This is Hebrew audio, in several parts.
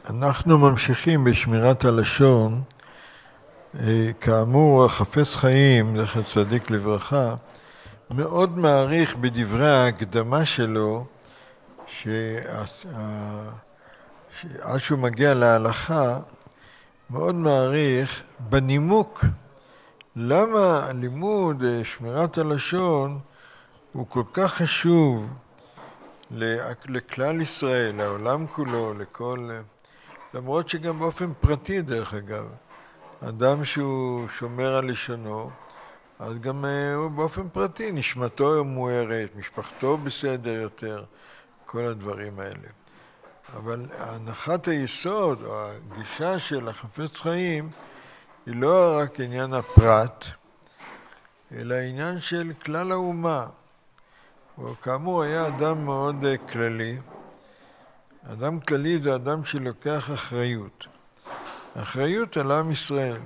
אנחנו ממשיכים בשמירת הלשון. כאמור, החפץ חיים, זכר צדיק לברכה, מאוד מעריך בדברי ההקדמה שלו, שעד שהוא מגיע להלכה, מאוד מעריך בנימוק למה לימוד שמירת הלשון הוא כל כך חשוב לכלל ישראל, לעולם כולו, למרות שגם באופן פרטי דרך אגב, אדם שהוא שומר על לשונו, אז גם הוא באופן פרטי, נשמתו מוארת, משפחתו בסדר יותר, כל הדברים האלה. אבל הנחת היסוד או הגישה של החפץ חיים היא לא רק עניין הפרט, אלא עניין של כלל האומה. וכאמור היה אדם מאוד כללי. אדם כללי זה אדם שלוקח אחריות. אחריות על עם ישראל.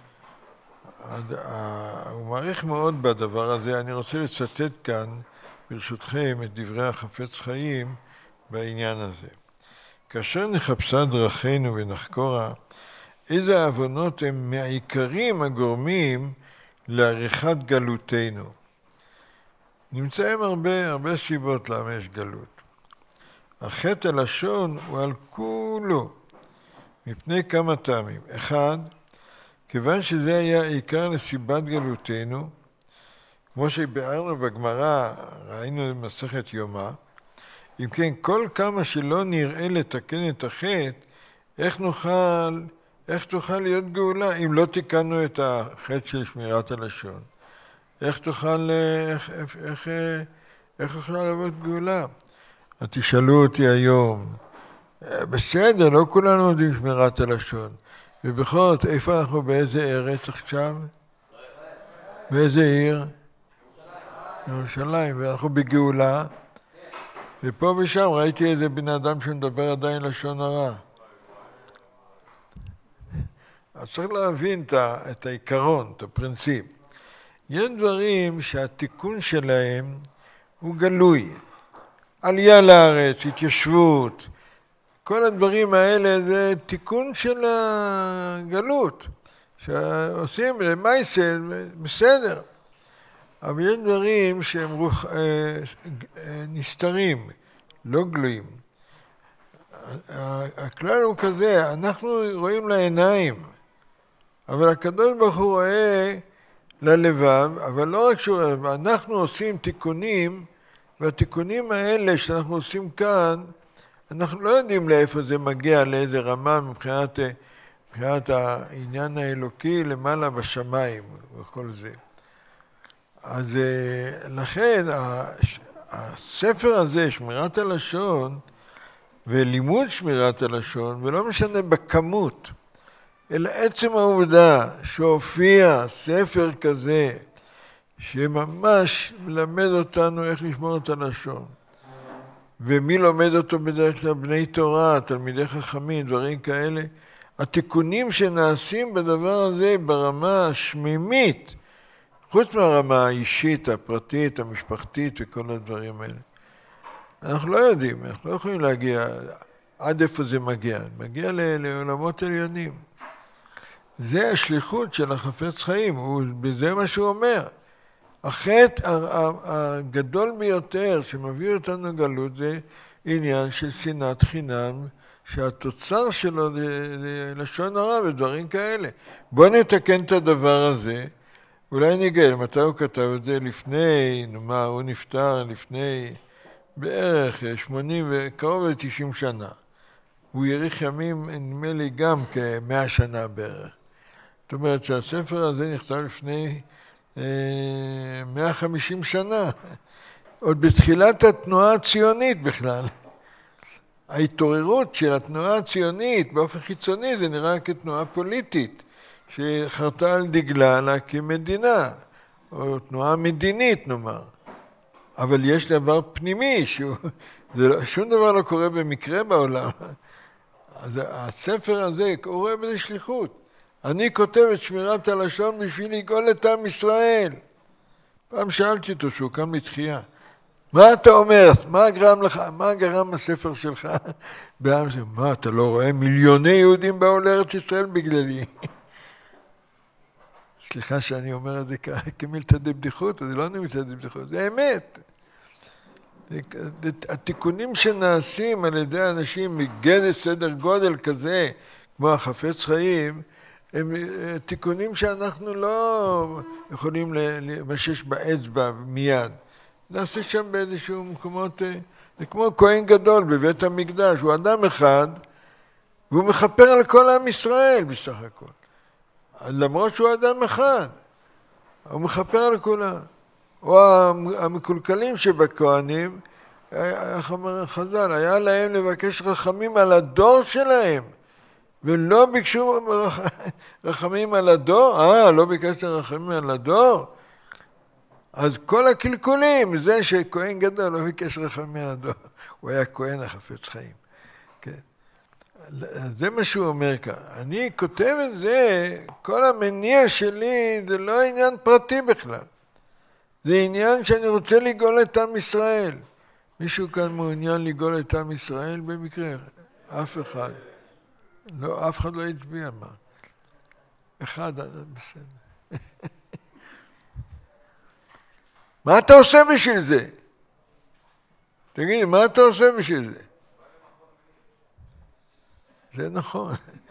הוא מעריך מאוד בדבר הזה. אני רוצה לצטט כאן, ברשותכם, את דברי החפץ חיים בעניין הזה. כאשר נחפשה דרכינו ונחקורה, איזה עוונות הם מהעיקרים הגורמים לעריכת גלותנו. נמצאים הרבה סיבות למה יש גלות. החטא הלשון הוא על כולו, מפני כמה טעמים. אחד, כיוון שזה היה עיקר לסיבת גלותנו, כמו שביארנו בגמרא, ראינו במסכת יומא, אם כן, כל כמה שלא נראה לתקן את החטא, איך תוכל להיות גאולה אם לא תיקנו את החטא של שמירת הלשון? איך יכולה לבוא גאולה? אז תשאלו אותי היום, בסדר, לא כולנו יודעים שמירת הלשון, ובכל זאת, איפה אנחנו, באיזה ארץ עכשיו? באיזה עיר? ירושלים, ואנחנו בגאולה, ופה ושם ראיתי איזה בן אדם שמדבר עדיין לשון הרע. אז צריך להבין את העיקרון, את הפרינציפ. יש דברים שהתיקון שלהם הוא גלוי. עלייה לארץ, התיישבות, כל הדברים האלה זה תיקון של הגלות. שעושים למעשה, בסדר. אבל יש דברים שהם נסתרים, לא גלויים. הכלל הוא כזה, אנחנו רואים לעיניים, אבל הקדוש ברוך הוא רואה ללבב, אבל לא רק שהוא רואה, אנחנו עושים תיקונים, והתיקונים האלה שאנחנו עושים כאן, אנחנו לא יודעים לאיפה זה מגיע, לאיזה רמה מבחינת העניין האלוקי למעלה בשמיים וכל זה. אז לכן הספר הזה, שמירת הלשון, ולימוד שמירת הלשון, ולא משנה בכמות, אלא עצם העובדה שהופיע ספר כזה, שממש מלמד אותנו איך לשמור את הלשון. ומי לומד אותו בדרך כלל? בני תורה, תלמידי חכמים, דברים כאלה. התיקונים שנעשים בדבר הזה ברמה השמימית, חוץ מהרמה האישית, הפרטית, המשפחתית וכל הדברים האלה. אנחנו לא יודעים, אנחנו לא יכולים להגיע עד איפה זה מגיע. מגיע לעולמות עליונים. זה השליחות של החפץ חיים, בזה מה שהוא אומר. החטא הגדול ביותר שמביא אותנו גלות זה עניין של שנאת חינם, שהתוצר שלו זה לשון הרע ודברים כאלה. בואו נתקן את הדבר הזה, אולי נגל, מתי הוא כתב את זה? לפני, הוא נפטר לפני בערך 80 וקרוב ל-90 שנה. הוא יאריך ימים, נדמה לי גם כ100 שנה בערך. זאת אומרת שהספר הזה נכתב לפני 150 שנה, עוד בתחילת התנועה הציונית בכלל. ההתעוררות של התנועה הציונית באופן חיצוני זה נראה כתנועה פוליטית, שחרתה על דגלה להקים מדינה, או תנועה מדינית נאמר. אבל יש דבר פנימי, שום דבר לא קורה במקרה בעולם. אז הספר הזה קורא בזה שליחות. אני כותב את שמירת הלשון בשביל לגאול את עם ישראל. פעם שאלתי אותו שהוא קם לתחייה. מה אתה אומר? מה גרם הספר שלך בעם שלך? מה, אתה לא רואה? מיליוני יהודים באו לארץ ישראל בגללי. סליחה שאני אומר את זה כמילתא דבדיחותא, זה לא מילתא דבדיחותא, זה אמת. התיקונים שנעשים על ידי אנשים מגדל סדר גודל כזה, כמו החפץ חיים, הם תיקונים שאנחנו לא יכולים למשש באצבע מיד. נעשה שם באיזשהו מקומות, זה כמו כהן גדול בבית המקדש, הוא אדם אחד, והוא מכפר על כל עם ישראל בסך הכל. למרות שהוא אדם אחד, הוא מכפר על כולם. או המקולקלים שבכהנים, איך אומר חז"ל, היה להם לבקש רחמים על הדור שלהם, ולא ביקשו רחמים על הדור. לא ביקשת רחמים על הדור? אז כל הקלקולים, זה שכהן גדול לא ביקש רחמים על הדור, הוא היה כהן החפץ חיים. כן. זה מה שהוא אומר כאן. אני כותב את זה, כל המניע שלי זה לא עניין פרטי בכלל. זה עניין שאני רוצה לגאול את עם ישראל. מישהו כאן מעוניין לגאול את עם ישראל במקרה? אף אחד. לא, אף אחד לא הצביע מה. אחד, בסדר. מה אתה עושה בשביל זה? תגיד, מה אתה עושה בשביל זה? זה נכון.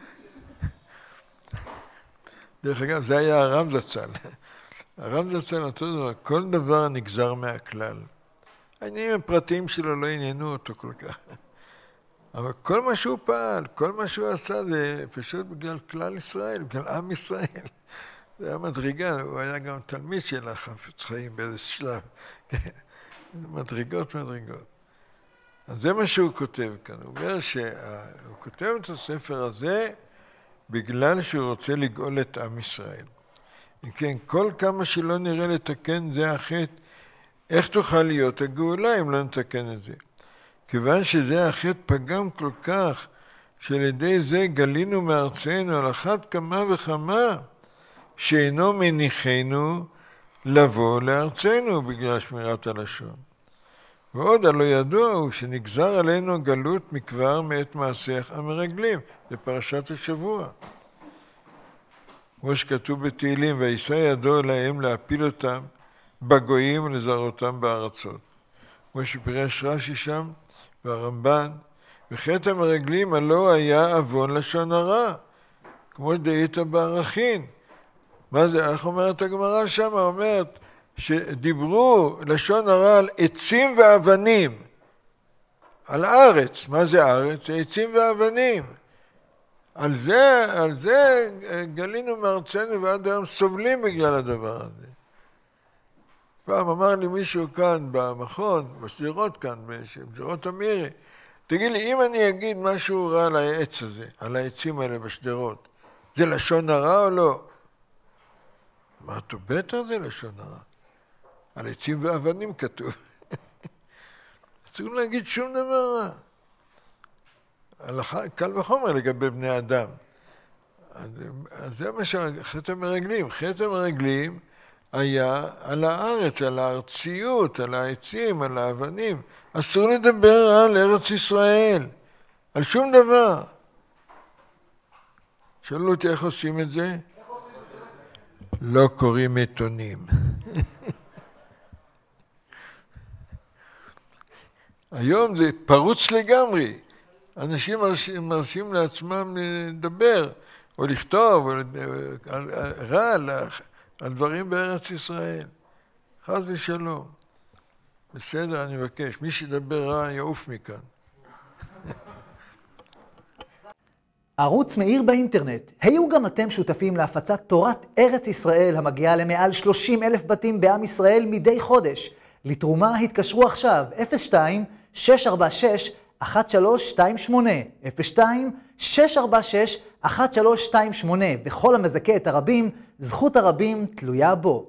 דרך אגב, זה היה הרב זצ"ל. הרב זצ"ל אותו דבר, כל דבר נגזר מהכלל. העניינים הפרטיים שלו לא עניינו אותו כל כך. אבל כל מה שהוא פעל, כל מה שהוא עשה, זה פשוט בגלל כלל ישראל, בגלל עם ישראל. זה היה מדרגה, הוא היה גם תלמיד של החפץ חיים באיזה שלב. מדרגות. אז זה מה שהוא כותב כאן. הוא אומר שהוא כותב את הספר הזה בגלל שהוא רוצה לגאול את עם ישראל. אם כן, כל כמה שלא נראה לתקן זה החטא, איך תוכל להיות הגאולה אם לא נתקן את זה? כיוון שזה החטא פגם כל כך, שעל ידי זה גלינו מארצנו על אחת כמה וכמה, שאינו מניחנו לבוא לארצנו בגלל שמירת הלשון. ועוד הלא ידוע הוא שנגזר עלינו גלות מכבר מאת מעשיך המרגלים. זה פרשת השבוע. כמו שכתוב בתהילים, וישא ידו להם להפיל אותם בגויים ולזרותם בארצות. כמו שפירש רש"י שם והרמב"ן, וחטא המרגלים הלא היה עוון לשון הרע, כמו דאית בערכין. מה זה? איך אומרת הגמרא שם? אומרת שדיברו לשון הרע על עצים ואבנים, על הארץ. מה זה ארץ? זה עצים ואבנים. על זה גלינו מארצנו ועד היום סובלים בגלל הדבר הזה. פעם אמר לי מישהו כאן במכון, בשדרות כאן, בשדרות אמירי, תגיד לי, אם אני אגיד משהו רע על העץ הזה, על העצים האלה בשדרות, זה לשון הרע או לא? אמרתי, בטח זה לשון הרע. על עצים ואבנים כתוב. אסור להגיד שום דבר רע. קל וחומר לגבי בני אדם. אז זה מה שחטא המרגלים. חטא המרגלים היה על הארץ, על הארציות, על העצים, על האבנים. אסור לדבר על ארץ ישראל, על שום דבר. שאלו אותי איך עושים את זה? לא קוראים עיתונים. היום זה פרוץ לגמרי. אנשים מרשים לעצמם לדבר, או לכתוב, או רע על דברים בארץ ישראל. חס ושלום. בסדר, אני מבקש. מי שידבר רע יעוף מכאן. ערוץ מאיר באינטרנט. היו גם אתם שותפים להפצת תורת ארץ ישראל המגיעה למעל 30,000 בתים בעם ישראל מדי חודש. לתרומה התקשרו עכשיו 02-646-1328 02-646-1328 וכל המזכה את הרבים, זכות הרבים תלויה בו.